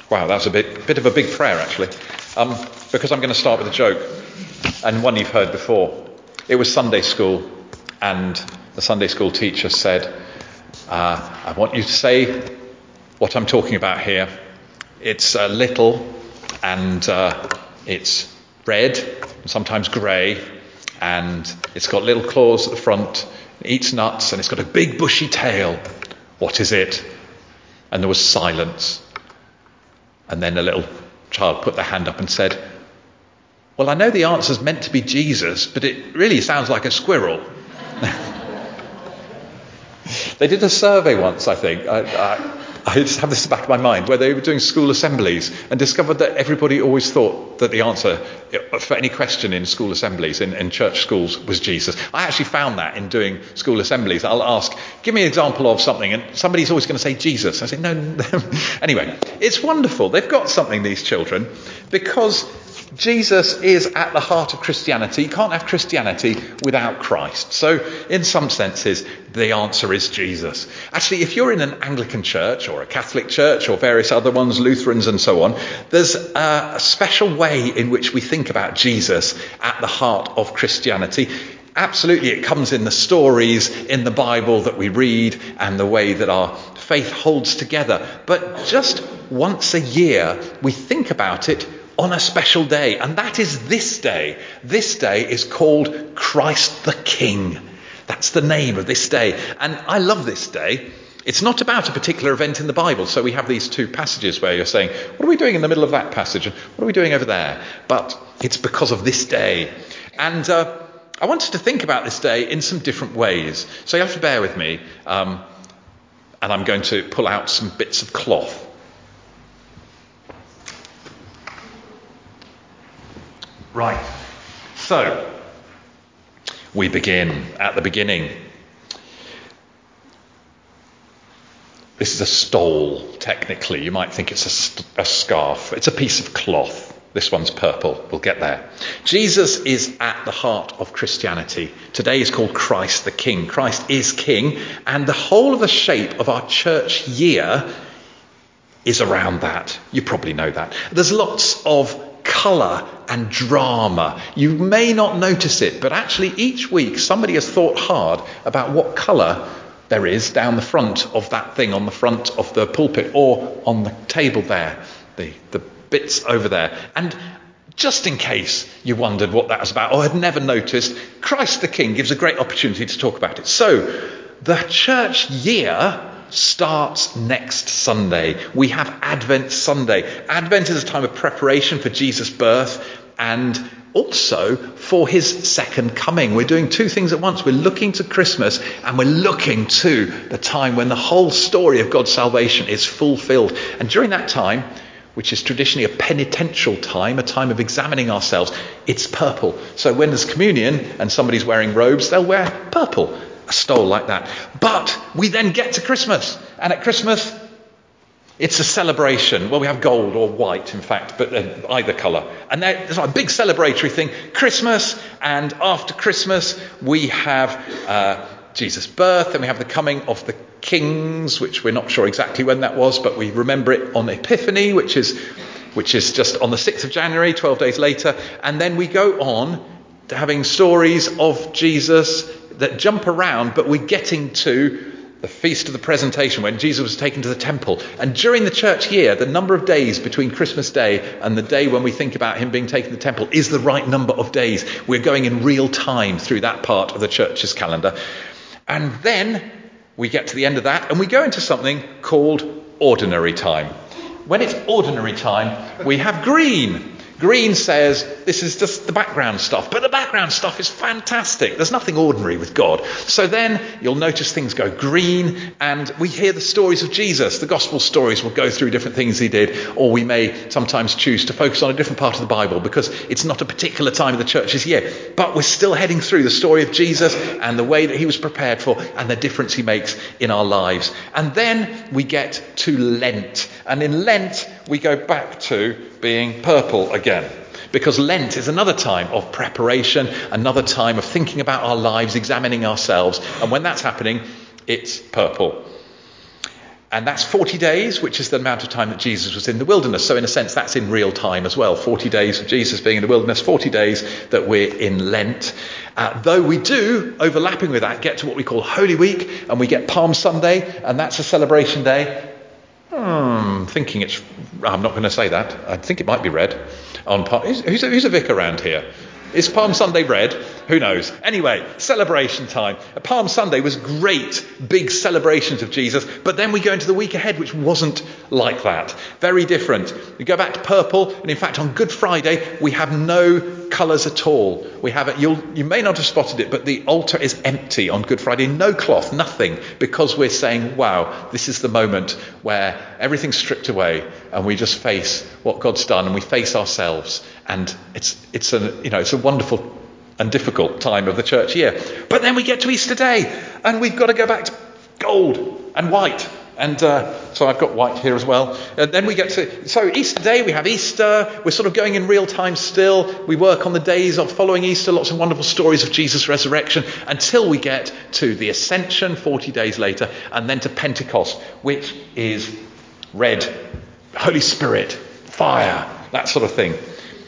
Wow, that's a bit of a big prayer, actually, because I'm going to start with a joke, and one you've heard before. It was Sunday school, and the Sunday school teacher said, I want you to say what I'm talking about here. It's little, and it's red, and sometimes grey, and it's got little claws at the front, it eats nuts, and it's got a big bushy tail. What is it? And there was silence. And then a little child put their hand up and said, well, I know the answer's meant to be Jesus, but it really sounds like a squirrel. They did a survey once, I think. I just have this in the back of my mind, where they were doing school assemblies and discovered that everybody always thought that the answer for any question in school assemblies, in church schools, was Jesus. I actually found that in doing school assemblies. I'll ask, give me an example of something, and somebody's always going to say Jesus. I say, no. Anyway, it's wonderful. They've got something, these children, because Jesus is at the heart of Christianity. You can't have Christianity without Christ. So, in some senses, the answer is Jesus. Actually, if you're in an Anglican church or a Catholic church or various other ones, Lutherans and so on, there's a special way in which we think about Jesus at the heart of Christianity. Absolutely, it comes in the stories in the Bible that we read and the way that our faith holds together. But just once a year, we think about it on a special day, and that is this day. This day is called Christ the King. That's the name of this day. And I love this day. It's not about a particular event in the Bible. So we have these two passages where you're saying, what are we doing in the middle of that passage? And what are we doing over there? But it's because of this day. And I wanted to think about this day in some different ways. So you have to bear with me. And I'm going to pull out some bits of cloth. Right, so we begin at the beginning. This is a stole, technically. You might think it's a scarf. It's a piece of cloth. This one's purple. We'll get there. Jesus is at the heart of Christianity. Today is called Christ the King. Christ is King, and the whole of the shape of our church year is around that. You probably know that. There's lots of colour and drama. You may not notice it, but actually each week somebody has thought hard about what colour there is down the front of that thing on the front of the pulpit or on the table there, the bits over there. And just in case you wondered what that was about or had never noticed, Christ the King gives a great opportunity to talk about it. So the church year starts next Sunday. We have Advent Sunday. Advent is a time of preparation for Jesus' birth and also for his second coming. We're doing two things at once. We're looking to Christmas and we're looking to the time when the whole story of God's salvation is fulfilled. And during that time, which is traditionally a penitential time, a time of examining ourselves, it's purple. So when there's communion and somebody's wearing robes, they'll wear purple. A stole like that. But we then get to Christmas. And at Christmas, it's a celebration. Well, we have gold or white, in fact, but either colour. And there's like a big celebratory thing. Christmas, and after Christmas, we have Jesus' birth, and we have the coming of the kings, which we're not sure exactly when that was, but we remember it on Epiphany, which is just on the 6th of January, 12 days later. And then we go on to having stories of Jesus that jump around, but we're getting to the Feast of the Presentation when Jesus was taken to the temple. And during the church year, the number of days between Christmas Day and the day when we think about him being taken to the temple is the right number of days. We're going in real time through that part of the church's calendar. And then we get to the end of that and we go into something called ordinary time. When it's ordinary time, we have green. Green says this is just the background stuff, but the background stuff is fantastic. There's nothing ordinary with God. So then you'll notice things go green and we hear the stories of Jesus. The gospel stories will go through different things he did, or we may sometimes choose to focus on a different part of the Bible because it's not a particular time of the church's year. But we're still heading through the story of Jesus and the way that he was prepared for and the difference he makes in our lives. And then we get to Lent. And in Lent, we go back to being purple again. Because Lent is another time of preparation, another time of thinking about our lives, examining ourselves. And when that's happening, it's purple. And that's 40 days, which is the amount of time that Jesus was in the wilderness. So in a sense, that's in real time as well. 40 days of Jesus being in the wilderness, 40 days that we're in Lent. Though we do, overlapping with that, get to what we call Holy Week, and we get Palm Sunday, and that's a celebration day. I'm not going to say that. I think it might be red. Who's a vicar around here? Is Palm Sunday red? Who knows? Anyway, celebration time. Palm Sunday was great, big celebrations of Jesus, but then we go into the week ahead, which wasn't like that. Very different. We go back to purple, and in fact on Good Friday, we have no colours at all. You may not have spotted it, but the altar is empty on Good Friday. No cloth, nothing, because we're saying, wow, this is the moment where everything's stripped away, and we just face what God's done, and we face ourselves. And it's a wonderful and difficult time of the church year. But then we get to Easter Day, and we've got to go back to gold and white. And so I've got white here as well. And then we get to Easter Day, we have Easter. We're sort of going in real time still. We work on the days of following Easter, lots of wonderful stories of Jesus' resurrection, until we get to the Ascension 40 days later, and then to Pentecost, which is red, Holy Spirit, fire, that sort of thing.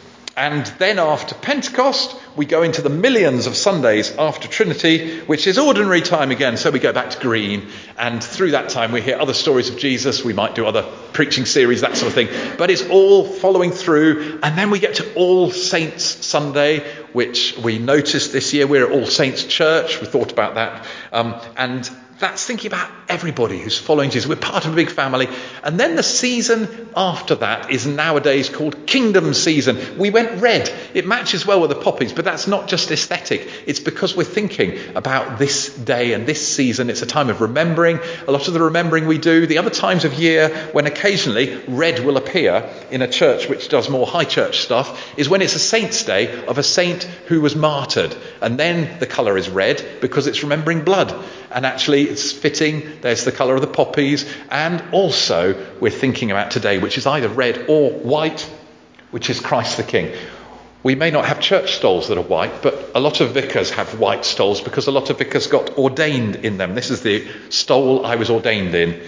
And then after Pentecost, we go into the millions of Sundays after Trinity, which is ordinary time again. So we go back to green. And through that time, we hear other stories of Jesus. We might do other preaching series, that sort of thing. But it's all following through. And then we get to All Saints Sunday, which we noticed this year. We're at All Saints Church. We thought about that. And that's thinking about everybody who's following Jesus. We're part of a big family. And then the season after that is nowadays called Kingdom Season. We went red. It matches well with the poppies, but that's not just aesthetic. It's because we're thinking about this day and this season. It's a time of remembering. A lot of the remembering we do. The other times of year when occasionally red will appear in a church which does more high church stuff is when it's a saint's day of a saint who was martyred. And then the colour is red because it's remembering blood. And actually it's fitting. There's the colour of the poppies. And also we're thinking about today, which is either red or white, which is Christ the King. We may not have church stoles that are white, but a lot of vicars have white stoles because a lot of vicars got ordained in them. This is the stole I was ordained in.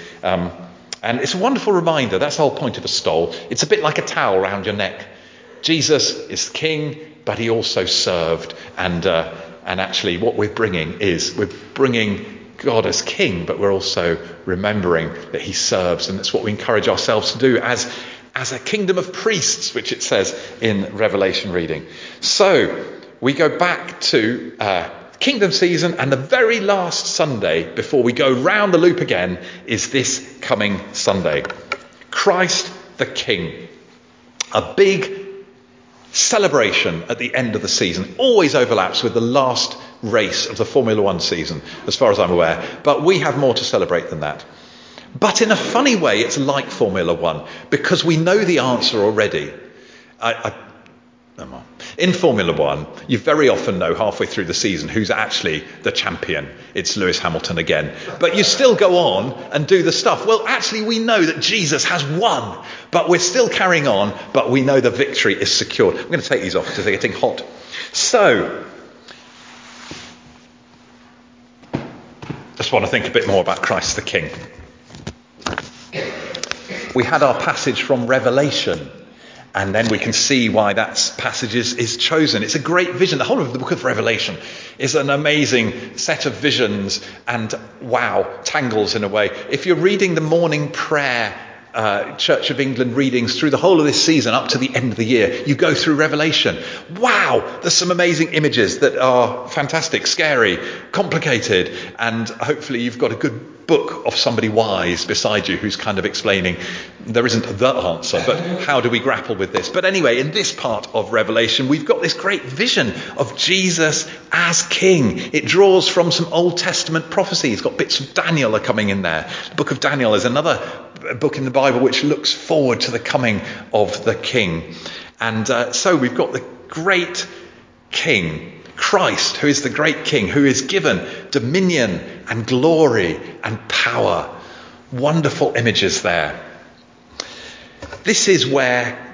And it's a wonderful reminder. That's the whole point of a stole. It's a bit like a towel around your neck. Jesus is the King, but he also served. And actually what we're bringing God as King, but we're also remembering that he serves. And that's what we encourage ourselves to do as a kingdom of priests, which it says in Revelation reading. So we go back to Kingdom Season, and the very last Sunday before we go round the loop again is this coming Sunday. Christ the King. A big celebration at the end of the season. Always overlaps with the last race of the Formula One season, as far as I'm aware. But we have more to celebrate than that. But in a funny way, it's like Formula One, because we know the answer already. In Formula One, you very often know halfway through the season who's actually the champion. It's Lewis Hamilton again. But you still go on and do the stuff. Well, actually, we know that Jesus has won, but we're still carrying on, but we know the victory is secured. I'm going to take these off because they're getting hot. So, just want to think a bit more about Christ the King. We had our passage from Revelation, and then we can see why that passage is chosen. It's a great vision. The whole of the book of Revelation is an amazing set of visions and, tangles in a way. If you're reading the morning prayer Church of England readings through the whole of this season up to the end of the year, you go through Revelation. Wow, there's some amazing images that are fantastic, scary, complicated, and hopefully you've got a good book of somebody wise beside you who's kind of explaining there isn't the answer, but how do we grapple with this? But anyway, in this part of Revelation, we've got this great vision of Jesus as King. It draws from some Old Testament prophecy. It's got bits of Daniel are coming in there. The book of Daniel is another book in the Bible which looks forward to the coming of the King. And so we've got the great King, Christ, who is the great King, who is given dominion and glory and power. Wonderful images there. This is where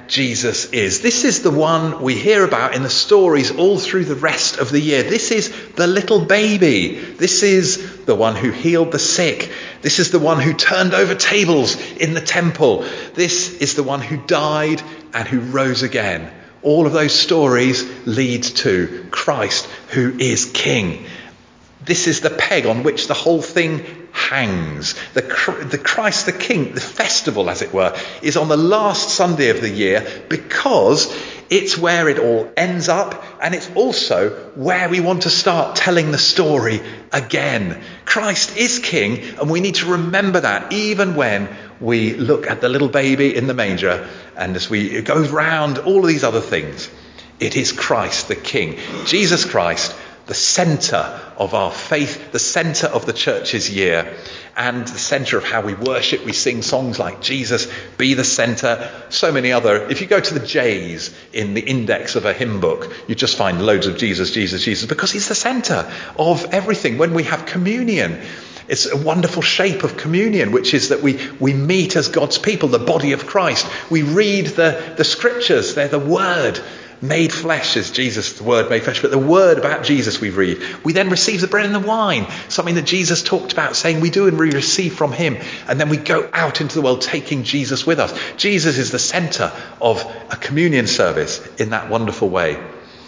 Jesus is. This is the one we hear about in the stories all through the rest of the year. This is the little baby. This is the one who healed the sick. This is the one who turned over tables in the temple. This is the one who died and who rose again. All of those stories lead to Christ, who is King. This is the peg on which the whole thing hangs. The Christ the King, the festival as it were, is on the last Sunday of the year because it's where it all ends up, and it's also where we want to start telling the story again. Christ is King, and we need to remember that even when we look at the little baby in the manger and as we go round all of these other things. It is Christ the King. Jesus Christ, the centre of our faith, the centre of the church's year, and the centre of how we worship. We sing songs like Jesus, Be the Centre, so many other. If you go to the J's in the index of a hymn book, you just find loads of Jesus, Jesus, Jesus, because he's the centre of everything. When we have communion, it's a wonderful shape of communion, which is that we meet as God's people, the body of Christ. We read the scriptures, they're the word made flesh, as Jesus, the word made flesh, but the word about Jesus we read. We then receive the bread and the wine, something that Jesus talked about, saying we do and we receive from him. And then we go out into the world taking Jesus with us. Jesus is the centre of a communion service in that wonderful way.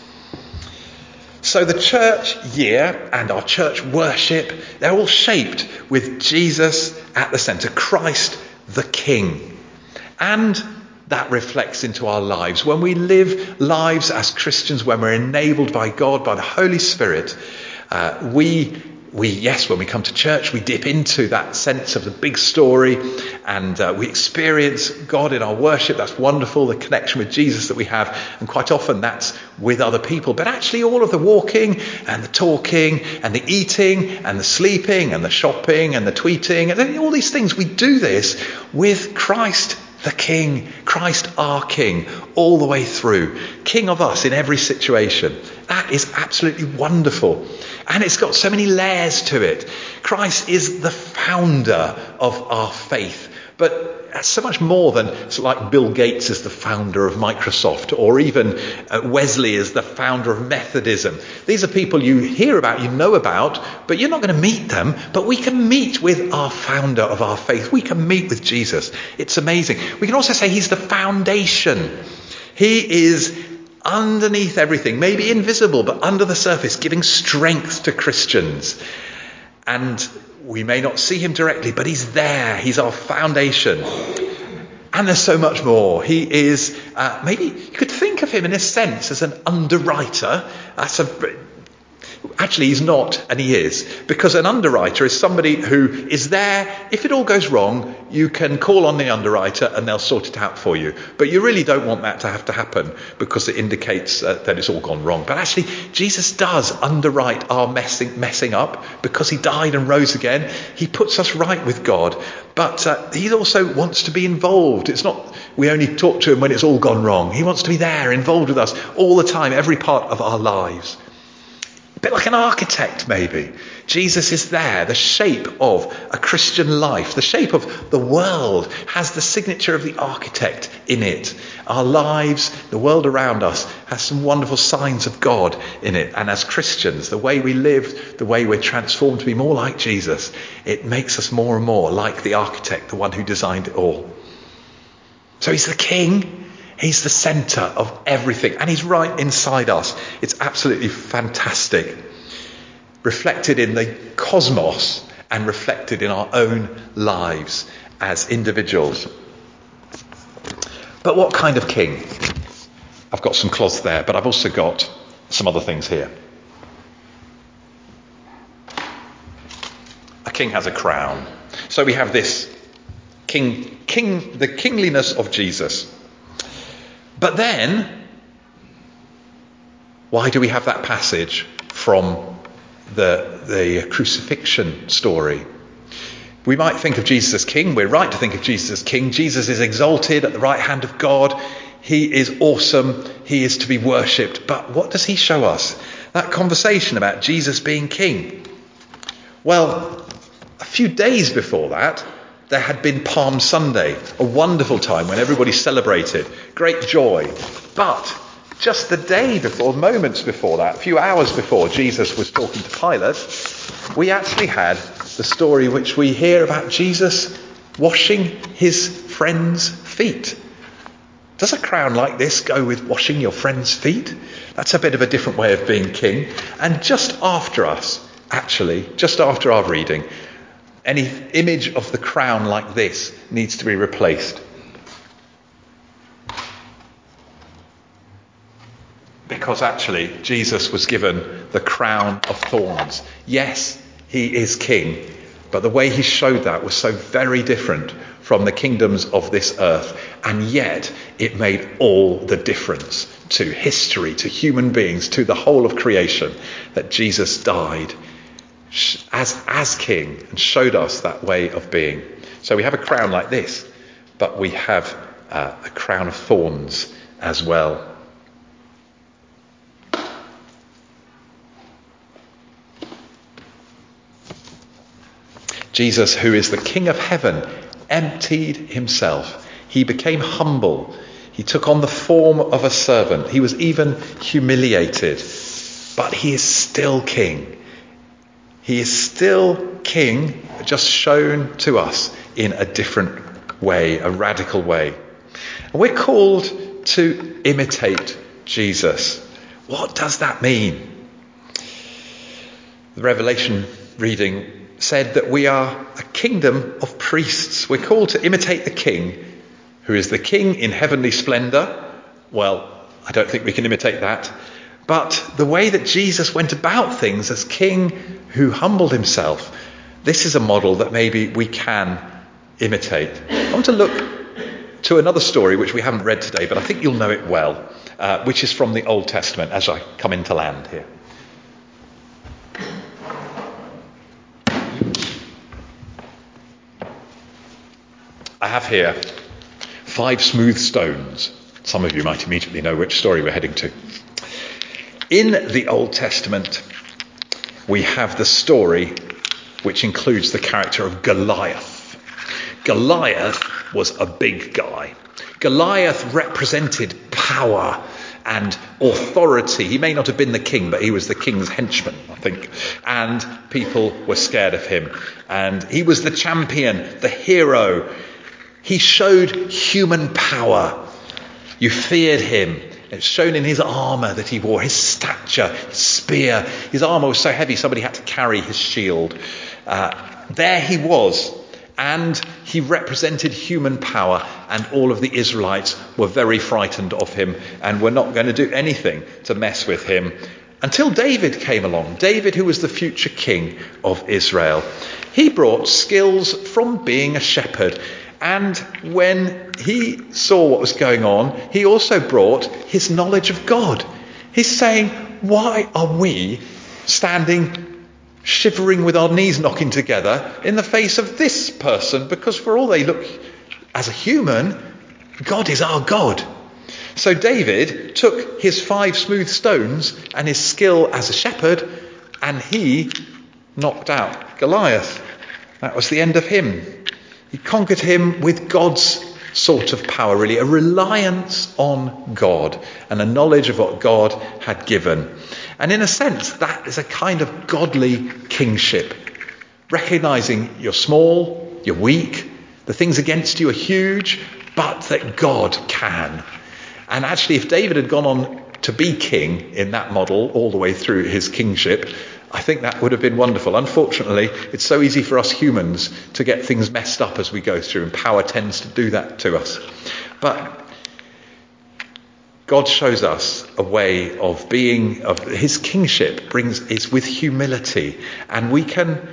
So the church year and our church worship, they're all shaped with Jesus at the centre, Christ the King. And that reflects into our lives. When we live lives as Christians, when we're enabled by God, by the Holy Spirit, when we come to church, we dip into that sense of the big story, and we experience God in our worship. That's wonderful, the connection with Jesus that we have, and quite often that's with other people. But actually all of the walking and the talking and the eating and the sleeping and the shopping and the tweeting and all these things, we do this with Christ the King, Christ our King, all the way through. King of us in every situation. That is absolutely wonderful. And it's got so many layers to it. Christ is the founder of our faith. But that's so much more than like Bill Gates is the founder of Microsoft, or even Wesley is the founder of Methodism. These are people you hear about, you know about, but you're not going to meet them. But we can meet with our founder of our faith. We can meet with Jesus. It's amazing. We can also say he's the foundation. He is underneath everything, maybe invisible, but under the surface, giving strength to Christians. And we may not see him directly, but he's there. He's our foundation. And there's so much more. He is, maybe you could think of him in a sense as an underwriter. Actually, he's not, and he is. Because an underwriter is somebody who is there. If it all goes wrong, you can call on the underwriter and they'll sort it out for you. But you really don't want that to have to happen because it indicates that it's all gone wrong. But actually, Jesus does underwrite our messing up because he died and rose again. He puts us right with God. But he also wants to be involved. It's not we only talk to him when it's all gone wrong. He wants to be there, involved with us all the time, every part of our lives. A bit like an architect, maybe. Jesus is there. The shape of a Christian life, the shape of the world has the signature of the architect in it. Our lives, the world around us, has some wonderful signs of God in it. And as Christians, the way we live, the way we're transformed to be more like Jesus, it makes us more and more like the architect, the one who designed it all. So he's the King. He's the centre of everything, and he's right inside us. It's absolutely fantastic. Reflected in the cosmos and reflected in our own lives as individuals. But what kind of king? I've got some cloths there, but I've also got some other things here. A king has a crown. So we have this the kingliness of Jesus. But then, why do we have that passage from the crucifixion story? We might think of Jesus as king. We're right to think of Jesus as king. Jesus is exalted at the right hand of God. He is awesome. He is to be worshipped. But what does he show us? That conversation about Jesus being king. Well, a few days before that, there had been Palm Sunday, a wonderful time when everybody celebrated, great joy. But just the day before, moments before that, a few hours before Jesus was talking to Pilate, we actually had the story which we hear about Jesus washing his friends' feet. Does a crown like this go with washing your friends' feet? That's a bit of a different way of being king. And just after us, actually, just after our reading, any image of the crown like this needs to be replaced. Because actually, Jesus was given the crown of thorns. Yes, he is king, but the way he showed that was so very different from the kingdoms of this earth. And yet, it made all the difference to history, to human beings, to the whole of creation, that Jesus died as king and showed us that way of being. So we have a crown like this, but we have a crown of thorns as well. Jesus, who is the King of heaven, emptied himself. He became humble. He took on the form of a servant. He was even humiliated. But he is still king. He is still king, just shown to us in a different way, a radical way. And we're called to imitate Jesus. What does that mean? The Revelation reading said that we are a kingdom of priests. We're called to imitate the King, who is the King in heavenly splendour. Well, I don't think we can imitate that. But the way that Jesus went about things as King who humbled himself, this is a model that maybe we can imitate. I want to look to another story which we haven't read today, but I think you'll know it well, which is from the Old Testament as I come into land here. I have here 5 smooth stones. Some of you might immediately know which story we're heading to. In the Old Testament, we have the story which includes the character of Goliath. Goliath was a big guy. Goliath represented power and authority. He may not have been the king, but he was the king's henchman, I think. And people were scared of him. And he was the champion, the hero. He showed human power. You feared him. It's shown in his armour that he wore, his stature, his spear. His armour was so heavy somebody had to carry his shield. There he was, and he represented human power, and all of the Israelites were very frightened of him and were not going to do anything to mess with him until David came along. David, who was the future king of Israel. He brought skills from being a shepherd. And when he saw what was going on, he also brought his knowledge of God. He's saying, why are we standing, shivering with our knees knocking together in the face of this person? Because for all they look as a human, God is our God. So David took his 5 smooth stones and his skill as a shepherd, and he knocked out Goliath. That was the end of him. He conquered him with God's sort of power, really, a reliance on God and a knowledge of what God had given. And in a sense, that is a kind of godly kingship, recognising you're small, you're weak, the things against you are huge, but that God can. And actually, if David had gone on to be king in that model all the way through his kingship, I think that would have been wonderful. Unfortunately, it's so easy for us humans to get things messed up as we go through, and power tends to do that to us. But God shows us a way of being, of his kingship is with humility, and we can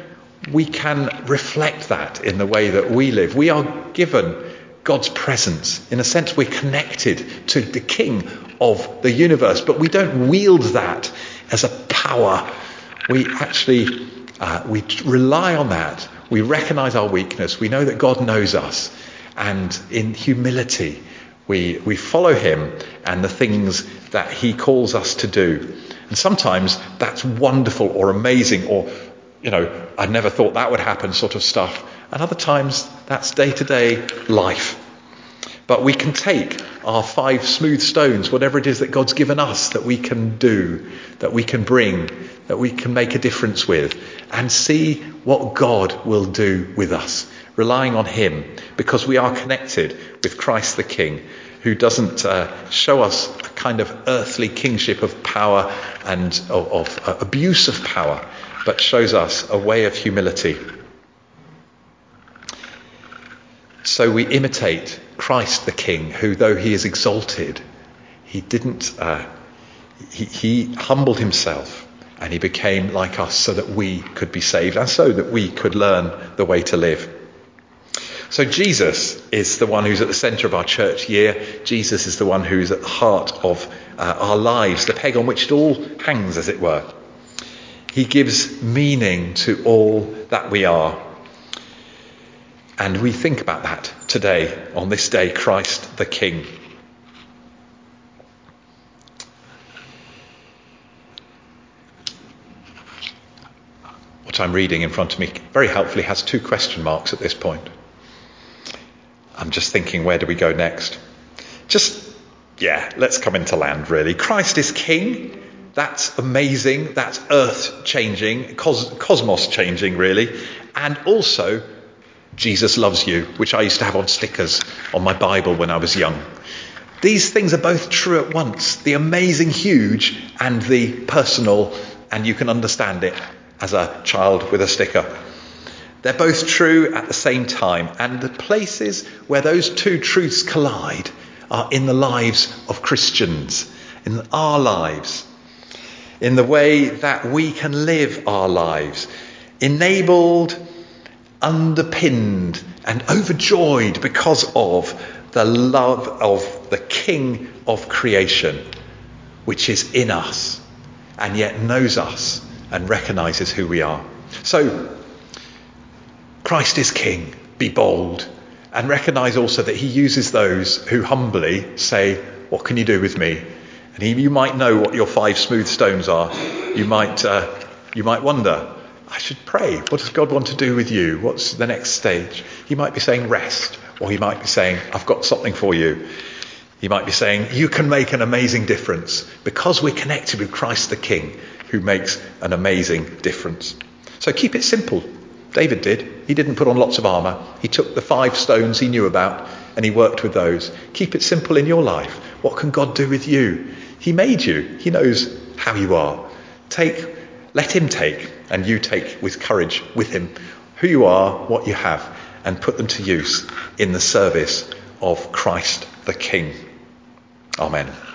reflect that in the way that we live. We are given God's presence. In a sense, we're connected to the King of the universe, but we don't wield that as a power. We actually, we rely on that. We recognise our weakness. We know that God knows us. And in humility, we follow him and the things that he calls us to do. And sometimes that's wonderful or amazing or, I never thought that would happen sort of stuff. And other times That's day-to-day life. But we can take our 5 smooth stones, whatever it is that God's given us, that we can do, that we can bring, that we can make a difference with, and see what God will do with us, relying on him, because we are connected with Christ the King, who doesn't show us a kind of earthly kingship of power and of abuse of power, but shows us a way of humility. So we imitate Christ the King, who, though he is exalted, he didn't. He humbled himself, and he became like us, so that we could be saved, and so that we could learn the way to live. So Jesus is the one who's at the centre of our church year. Jesus is the one who's at the heart of our lives, the peg on which it all hangs, as it were. He gives meaning to all that we are. And we think about that today, on this day, Christ the King. What I'm reading in front of me very helpfully has 2 question marks at this point. I'm just thinking, where do we go next? Let's come into land, really. Christ is King. That's amazing. That's earth-changing, cosmos-changing, really. And also, Jesus loves you, which I used to have on stickers on my Bible when I was young. These things are both true at once. The amazing, huge, and the personal, and you can understand it as a child with a sticker. They're both true at the same time, and the places where those 2 truths collide are in the lives of Christians, in our lives, in the way that we can live our lives, enabled, underpinned, and overjoyed because of the love of the King of creation, which is in us, and yet knows us and recognises who we are. So, Christ is King. Be bold. And recognise also that he uses those who humbly say, what can you do with me? And you might know what your 5 smooth stones are. You might wonder, I should pray. What does God want to do with you? What's the next stage? He might be saying rest. Or he might be saying, I've got something for you. He might be saying, you can make an amazing difference. Because we're connected with Christ the King, who makes an amazing difference. So keep it simple. David did. He didn't put on lots of armour. He took the 5 stones he knew about and he worked with those. Keep it simple in your life. What can God do with you? He made you. He knows how you are. Let him take, and you take with courage with him, who you are, what you have, and put them to use in the service of Christ the King. Amen.